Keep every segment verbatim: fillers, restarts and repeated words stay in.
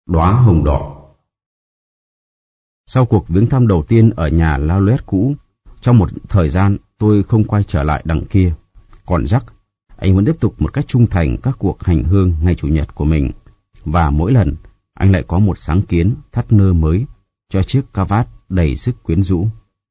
Đóa hồng đỏ. Sau cuộc viếng thăm đầu tiên ở nhà Lalouette cũ, trong một thời gian tôi không quay trở lại đằng kia. Còn Jack, anh vẫn tiếp tục một cách trung thành các cuộc hành hương ngày chủ nhật của mình, và mỗi lần anh lại có một sáng kiến thắt nơ mới cho chiếc cravat đầy sức quyến rũ.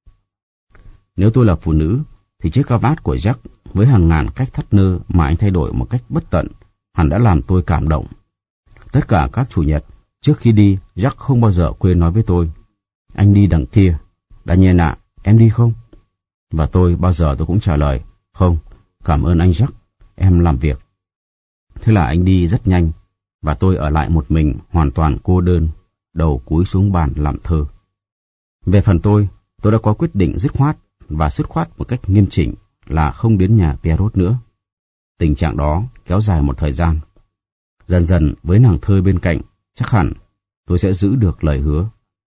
Nếu tôi là phụ nữ, thì chiếc cravat của Jack với hàng ngàn cách thắt nơ mà anh thay đổi một cách bất tận hẳn đã làm tôi cảm động. Tất cả các chủ nhật trước khi đi, Jack không bao giờ quên nói với tôi: "Anh đi đằng kia, Daniel ạ, em đi không?" Và tôi bao giờ tôi cũng trả lời: "Không, cảm ơn anh Jack, em làm việc." Thế là anh đi rất nhanh, và tôi ở lại một mình hoàn toàn cô đơn, đầu cúi xuống bàn làm thơ. Về phần tôi, tôi đã có quyết định dứt khoát và dứt khoát một cách nghiêm chỉnh là không đến nhà Pierrot nữa. Tình trạng đó kéo dài một thời gian. Dần dần với nàng thơ bên cạnh, chắc hẳn tôi sẽ giữ được lời hứa.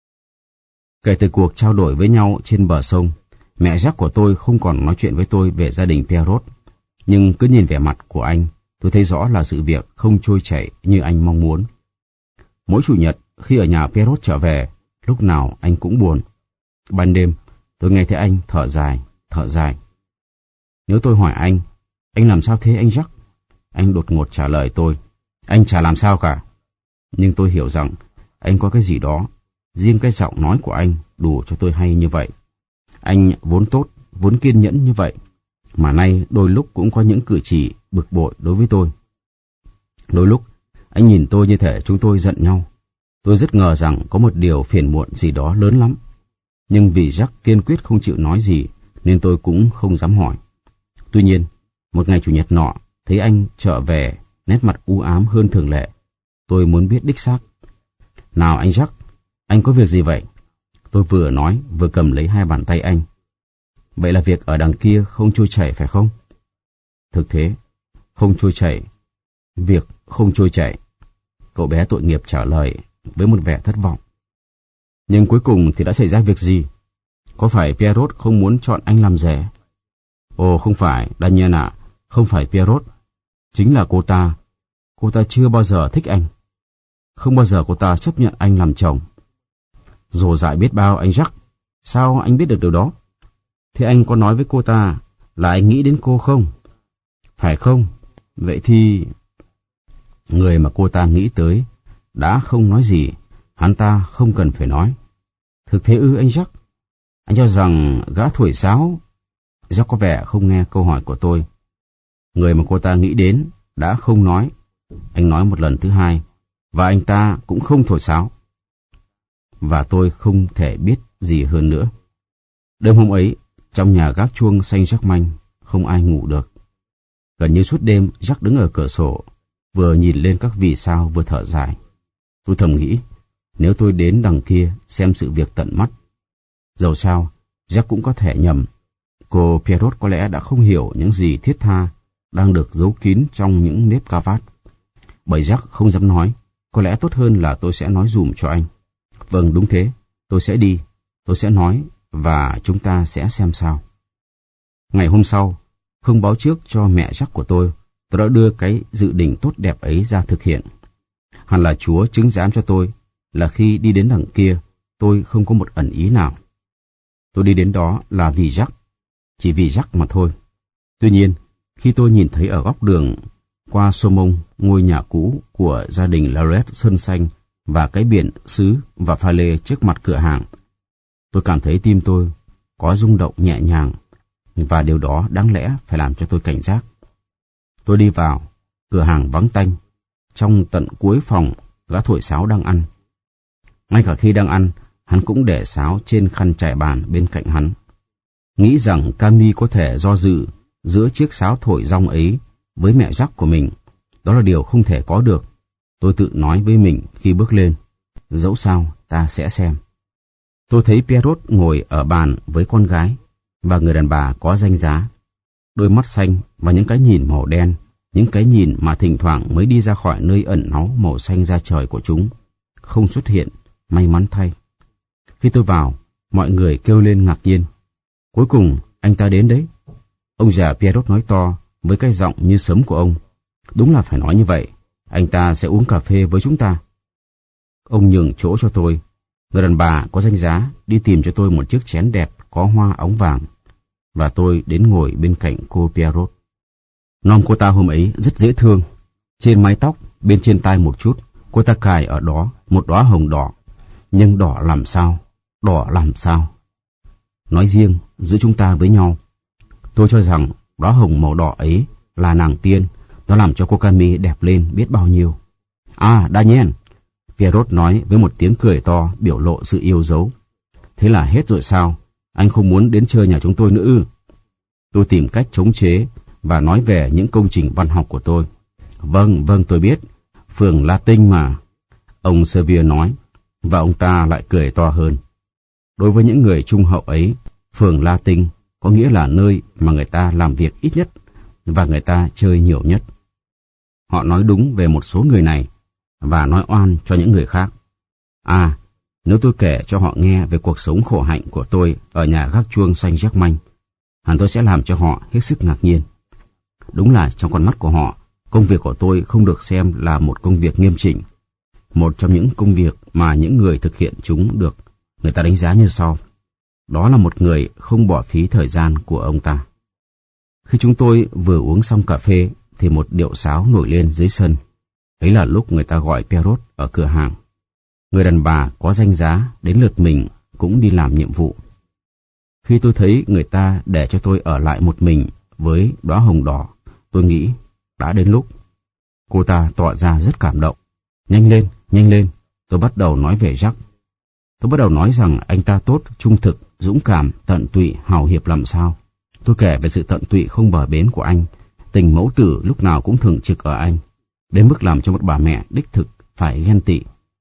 Kể từ cuộc trao đổi với nhau trên bờ sông, mẹ Jack của tôi không còn nói chuyện với tôi về gia đình Pierrot, nhưng cứ nhìn vẻ mặt của anh, tôi thấy rõ là sự việc không trôi chảy như anh mong muốn. Mỗi chủ nhật khi ở nhà Pierrot trở về, lúc nào anh cũng buồn. Ban đêm, tôi nghe thấy anh thở dài, thở dài. Nếu tôi hỏi anh, "Anh làm sao thế anh Jack?" Anh đột ngột trả lời tôi: "Anh chả làm sao cả." Nhưng tôi hiểu rằng anh có cái gì đó, riêng cái giọng nói của anh đủ cho tôi hay như vậy. Anh vốn tốt, vốn kiên nhẫn như vậy, mà nay đôi lúc cũng có những cử chỉ bực bội đối với tôi. Đôi lúc, anh nhìn tôi như thể chúng tôi giận nhau. Tôi rất ngờ rằng có một điều phiền muộn gì đó lớn lắm. Nhưng vì Jack kiên quyết không chịu nói gì, nên tôi cũng không dám hỏi. Tuy nhiên, một ngày chủ nhật nọ, thấy anh trở về, nét mặt u ám hơn thường lệ. Tôi muốn biết đích xác: "Nào anh Jack, anh có việc gì vậy?" Tôi vừa nói, vừa cầm lấy hai bàn tay anh. "Vậy là việc ở đằng kia không trôi chảy phải không?" "Thực thế, không trôi chảy. Việc không trôi chảy," cậu bé tội nghiệp trả lời với một vẻ thất vọng. "Nhưng cuối cùng thì đã xảy ra việc gì? Có phải Pierrot không muốn chọn anh làm rể?" "Ồ không phải, Daniel ạ, không phải Pierrot. Chính là cô ta. Cô ta chưa bao giờ thích anh. Không bao giờ cô ta chấp nhận anh làm chồng." "Dồ dại biết bao anh Jack. Sao anh biết được điều đó? Thế anh có nói với cô ta là anh nghĩ đến cô không?" "Phải không? Vậy thì..." Người mà cô ta nghĩ tới đã không nói gì, hắn ta không cần phải nói. "Thực thế ư anh Jack? Anh cho rằng gã thổi sáo..." Jack có vẻ không nghe câu hỏi của tôi. "Người mà cô ta nghĩ đến đã không nói." Anh nói một lần thứ hai: "Và anh ta cũng không thổi sáo." Và tôi không thể biết gì hơn nữa. Đêm hôm ấy, trong nhà gác chuông Saint-Germain, không ai ngủ được. Gần như suốt đêm, Jack đứng ở cửa sổ, vừa nhìn lên các vì sao vừa thở dài. Tôi thầm nghĩ, nếu tôi đến đằng kia xem sự việc tận mắt, dầu sao, Jack cũng có thể nhầm. Cô Pierrot có lẽ đã không hiểu những gì thiết tha đang được giấu kín trong những nếp cravat. Bởi Jack không dám nói, có lẽ tốt hơn là tôi sẽ nói dùm cho anh. Vâng, đúng thế, tôi sẽ đi, tôi sẽ nói, và chúng ta sẽ xem sao. Ngày hôm sau, không báo trước cho mẹ Jack của tôi, tôi đã đưa cái dự định tốt đẹp ấy ra thực hiện. Hẳn là Chúa chứng giám cho tôi là khi đi đến đằng kia, tôi không có một ẩn ý nào. Tôi đi đến đó là vì Jack, chỉ vì Jack mà thôi. Tuy nhiên, khi tôi nhìn thấy ở góc đường qua Saumon ngôi nhà cũ của gia đình Larouette sơn xanh và cái biển sứ và pha lê trước mặt cửa hàng, tôi cảm thấy tim tôi có rung động nhẹ nhàng, và điều đó đáng lẽ phải làm cho tôi cảnh giác. Tôi đi vào, cửa hàng vắng tanh, trong tận cuối phòng gã thổi sáo đang ăn. Ngay cả khi đang ăn, hắn cũng để sáo trên khăn trải bàn bên cạnh hắn. Nghĩ rằng Camille có thể do dự giữa chiếc sáo thổi rong ấy với mẹ Jack của mình, đó là điều không thể có được. Tôi tự nói với mình khi bước lên, dẫu sao ta sẽ xem. Tôi thấy Pierrot ngồi ở bàn với con gái và người đàn bà có danh giá. Đôi mắt xanh và những cái nhìn màu đen, những cái nhìn mà thỉnh thoảng mới đi ra khỏi nơi ẩn náu màu xanh da trời của chúng, không xuất hiện, may mắn thay. Khi tôi vào, mọi người kêu lên ngạc nhiên. Cuối cùng, anh ta đến đấy. Ông già Pierrot nói to với cái giọng như sấm của ông. Đúng là phải nói như vậy, anh ta sẽ uống cà phê với chúng ta. Ông nhường chỗ cho tôi. Người đàn bà có danh giá đi tìm cho tôi một chiếc chén đẹp có hoa óng vàng, và tôi đến ngồi bên cạnh cô Pierrot. Nom cô ta hôm ấy rất dễ thương. Trên mái tóc, bên trên tai một chút, cô ta cài ở đó một đóa hồng đỏ. Nhưng đỏ làm sao? Đỏ làm sao? Nói riêng giữa chúng ta với nhau, tôi cho rằng đóa hồng màu đỏ ấy là nàng tiên. Nó làm cho cô Cami đẹp lên biết bao nhiêu. À, Daniel, Pierrot nói với một tiếng cười to biểu lộ sự yêu dấu. Thế là hết rồi sao? Anh không muốn đến chơi nhà chúng tôi nữa ư? Tôi tìm cách chống chế và nói về những công trình văn học của tôi. Vâng, vâng tôi biết. Phường Latin mà. Ông Sevier nói, và ông ta lại cười to hơn. Đối với những người trung hậu ấy, phường Latin có nghĩa là nơi mà người ta làm việc ít nhất và người ta chơi nhiều nhất. Họ nói đúng về một số người này và nói oan cho những người khác. À, nếu tôi kể cho họ nghe về cuộc sống khổ hạnh của tôi ở nhà gác chuông Saint-Germain, hẳn tôi sẽ làm cho họ hết sức ngạc nhiên. Đúng là trong con mắt của họ, công việc của tôi không được xem là một công việc nghiêm chỉnh. Một trong những công việc mà những người thực hiện chúng được, người ta đánh giá như sau. Đó là một người không bỏ phí thời gian của ông ta. Khi chúng tôi vừa uống xong cà phê, thì một điệu sáo nổi lên dưới sân. Ấy là lúc người ta gọi Pierrot ở cửa hàng. Người đàn bà có danh giá đến lượt mình cũng đi làm nhiệm vụ. Khi tôi thấy người ta để cho tôi ở lại một mình với đóa hồng đỏ, tôi nghĩ đã đến lúc. Cô ta tỏ ra rất cảm động. Nhanh lên, nhanh lên, tôi bắt đầu nói về Jacques. Tôi bắt đầu nói rằng anh ta tốt, trung thực, dũng cảm, tận tụy, hào hiệp làm sao. Tôi kể về sự tận tụy không bờ bến của anh, tình mẫu tử lúc nào cũng thường trực ở anh, đến mức làm cho một bà mẹ đích thực phải ghen tị.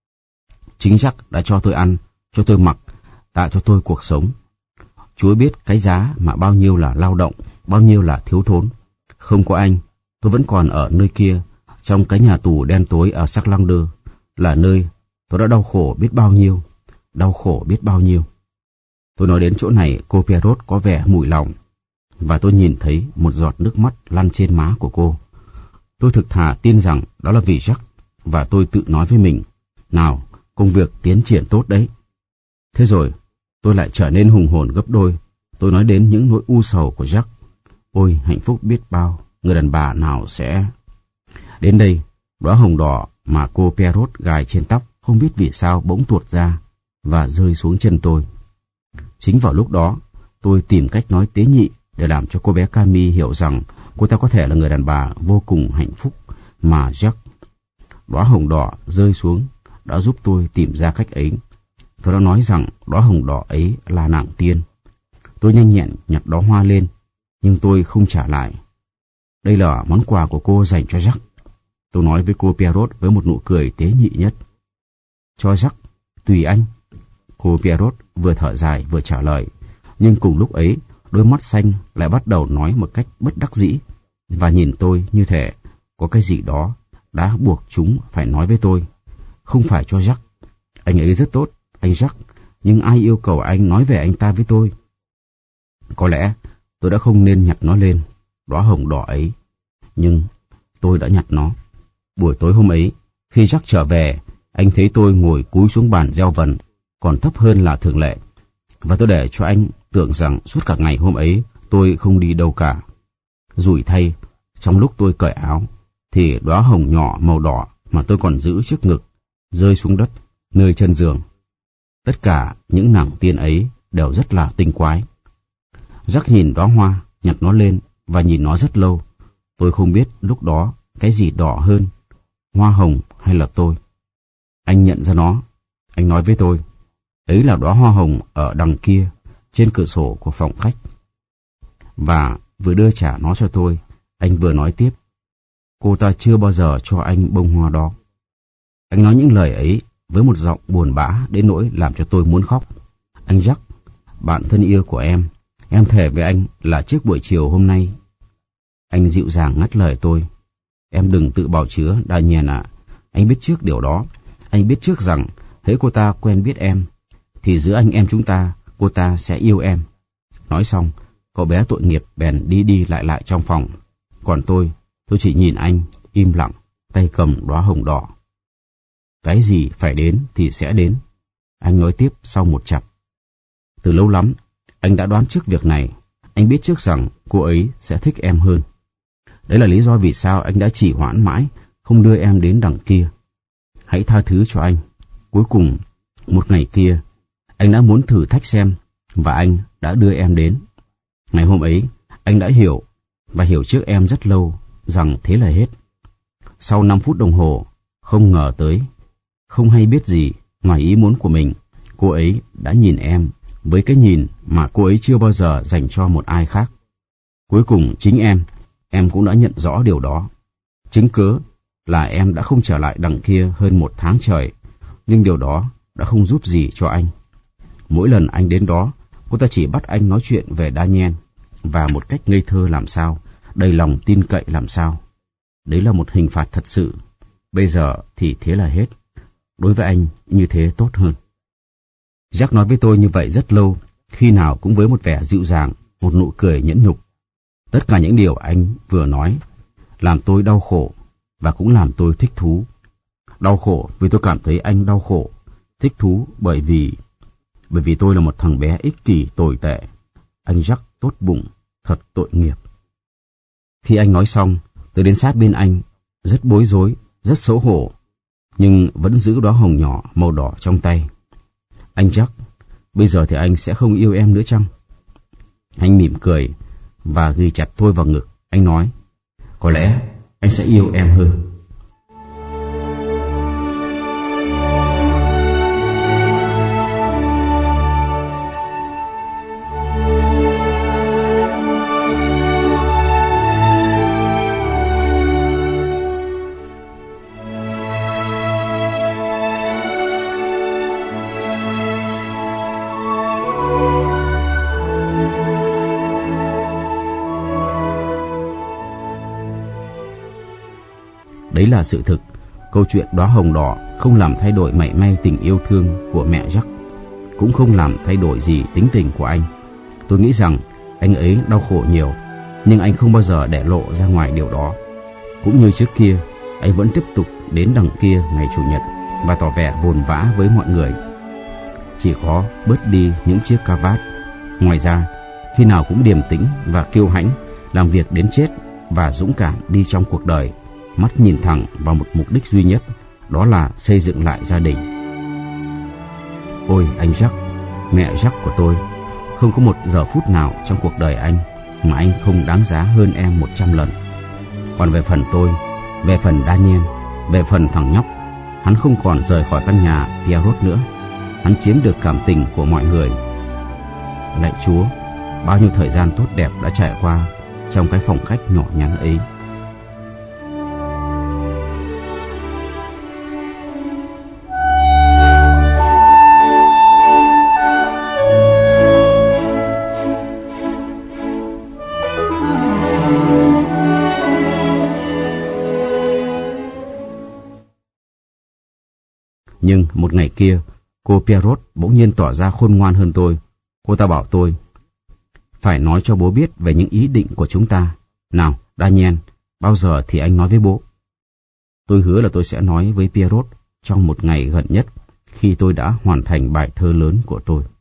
Chính Jacques đã cho tôi ăn, cho tôi mặc, tạo cho tôi cuộc sống. Chúa biết cái giá mà bao nhiêu là lao động, bao nhiêu là thiếu thốn. Không có anh, tôi vẫn còn ở nơi kia, trong cái nhà tù đen tối ở Saint-Lander, là nơi tôi đã đau khổ biết bao nhiêu, đau khổ biết bao nhiêu. Tôi nói đến chỗ này, cô Pierrot có vẻ mùi lòng, và tôi nhìn thấy một giọt nước mắt lăn trên má của cô. Tôi thực thà tin rằng đó là vì Jacques, và tôi tự nói với mình, nào, công việc tiến triển tốt đấy. Thế rồi, tôi lại trở nên hùng hồn gấp đôi. Tôi nói đến những nỗi u sầu của Jacques. Ôi, hạnh phúc biết bao, người đàn bà nào sẽ... Đến đây, đóa hồng đỏ mà cô Pierrot gài trên tóc không biết vì sao bỗng tuột ra và rơi xuống chân tôi. Chính vào lúc đó, tôi tìm cách nói tế nhị để làm cho cô bé Cami hiểu rằng cô ta có thể là người đàn bà vô cùng hạnh phúc mà Jacques. Đóa hồng đỏ rơi xuống đã giúp tôi tìm ra cách ấy. Tôi đã nói rằng đóa hồng đỏ ấy là nàng tiên. Tôi nhanh nhẹn nhặt đóa hoa lên, nhưng tôi không trả lại. Đây là món quà của cô dành cho Jacques. Tôi nói với cô Pierrot với một nụ cười tế nhị nhất. Cho Jacques, tùy anh. Cô Pierrot vừa thở dài vừa trả lời, nhưng cùng lúc ấy, đôi mắt xanh lại bắt đầu nói một cách bất đắc dĩ, và nhìn tôi như thể có cái gì đó đã buộc chúng phải nói với tôi. Không phải cho Jacques. Anh ấy rất tốt, anh Jacques, nhưng ai yêu cầu anh nói về anh ta với tôi? Có lẽ tôi đã không nên nhặt nó lên, đóa hồng đỏ ấy, nhưng tôi đã nhặt nó. Buổi tối hôm ấy, khi Jacques trở về, anh thấy tôi ngồi cúi xuống bàn gieo vần, còn thấp hơn là thường lệ, và tôi để cho anh tưởng rằng suốt cả ngày hôm ấy tôi không đi đâu cả. Rủi thay, trong lúc tôi cởi áo, thì đóa hồng nhỏ màu đỏ mà tôi còn giữ trước ngực rơi xuống đất nơi chân giường. Tất cả những nàng tiên ấy đều rất là tinh quái. Jacques nhìn đóa hoa, nhặt nó lên và nhìn nó rất lâu. Tôi không biết lúc đó cái gì đỏ hơn, hoa hồng hay là tôi. Anh nhận ra nó. Anh nói với tôi, ấy là đóa hoa hồng ở đằng kia, trên cửa sổ của phòng khách. Và vừa đưa trả nó cho tôi, anh vừa nói tiếp, cô ta chưa bao giờ cho anh bông hoa đó. Anh nói những lời ấy với một giọng buồn bã đến nỗi làm cho tôi muốn khóc. Anh Jacques, bạn thân yêu của em, em thề với anh là trước buổi chiều hôm nay. Anh dịu dàng ngắt lời tôi. Em đừng tự bào chữa, Daniel ạ. Anh biết trước điều đó. Anh biết trước rằng hễ cô ta quen biết em, thì giữa anh em chúng ta, cô ta sẽ yêu em. Nói xong, cậu bé tội nghiệp bèn đi đi lại lại trong phòng. Còn tôi, tôi chỉ nhìn anh, im lặng, tay cầm đóa hồng đỏ. Cái gì phải đến thì sẽ đến. Anh nói tiếp sau một chặp. Từ lâu lắm, anh đã đoán trước việc này. Anh biết trước rằng cô ấy sẽ thích em hơn. Đấy là lý do vì sao anh đã trì hoãn mãi, không đưa em đến đằng kia. Hãy tha thứ cho anh. Cuối cùng, một ngày kia, anh đã muốn thử thách xem, và anh đã đưa em đến. Ngày hôm ấy, anh đã hiểu, và hiểu trước em rất lâu, rằng thế là hết. Sau năm phút đồng hồ, không ngờ tới, không hay biết gì ngoài ý muốn của mình, cô ấy đã nhìn em với cái nhìn mà cô ấy chưa bao giờ dành cho một ai khác. Cuối cùng chính em, em cũng đã nhận rõ điều đó. Chứng cớ là em đã không trở lại đằng kia hơn một tháng trời, nhưng điều đó đã không giúp gì cho anh. Mỗi lần anh đến đó, cô ta chỉ bắt anh nói chuyện về Daniel, và một cách ngây thơ làm sao, đầy lòng tin cậy làm sao. Đấy là một hình phạt thật sự. Bây giờ thì thế là hết. Đối với anh, như thế tốt hơn. Jack nói với tôi như vậy rất lâu, khi nào cũng với một vẻ dịu dàng, một nụ cười nhẫn nhục. Tất cả những điều anh vừa nói làm tôi đau khổ, và cũng làm tôi thích thú. Đau khổ vì tôi cảm thấy anh đau khổ, thích thú bởi vì... bởi vì tôi là một thằng bé ích kỷ tồi tệ. Anh Jack tốt bụng, thật tội nghiệp. Khi anh nói xong, tôi đến sát bên anh, rất bối rối, rất xấu hổ, nhưng vẫn giữ đóa hồng nhỏ màu đỏ trong tay. Anh Jack, bây giờ thì anh sẽ không yêu em nữa chăng? Anh mỉm cười và ghi chặt tôi vào ngực. Anh nói, có lẽ anh sẽ yêu em hơn. Đấy là sự thực. Câu chuyện đóa hồng đỏ không làm thay đổi mảy may tình yêu thương của mẹ Jack, cũng không làm thay đổi gì tính tình của anh. Tôi nghĩ rằng anh ấy đau khổ nhiều, nhưng anh không bao giờ để lộ ra ngoài điều đó. Cũng như trước kia, anh vẫn tiếp tục đến đằng kia ngày Chủ nhật và tỏ vẻ vồn vã với mọi người. Chỉ khó bớt đi những chiếc cà vạt. Ngoài ra, khi nào cũng điềm tĩnh và kiêu hãnh, làm việc đến chết và dũng cảm đi trong cuộc đời, mắt nhìn thẳng vào một mục đích duy nhất, đó là xây dựng lại gia đình. Ôi anh Jack, mẹ Jack của tôi, không có một giờ phút nào trong cuộc đời anh mà anh không đáng giá hơn em một trăm lần. Còn về phần tôi, về phần Daniel, về phần thằng nhóc, hắn không còn rời khỏi căn nhà Pierrot nữa. Hắn chiếm được cảm tình của mọi người. Lạy Chúa, bao nhiêu thời gian tốt đẹp đã trải qua trong cái phòng khách nhỏ nhắn ấy. Nhưng một ngày kia, cô Pierrot bỗng nhiên tỏ ra khôn ngoan hơn tôi. Cô ta bảo tôi, phải nói cho bố biết về những ý định của chúng ta. Nào, Daniel, bao giờ thì anh nói với bố? Tôi hứa là tôi sẽ nói với Pierrot trong một ngày gần nhất, khi tôi đã hoàn thành bài thơ lớn của tôi.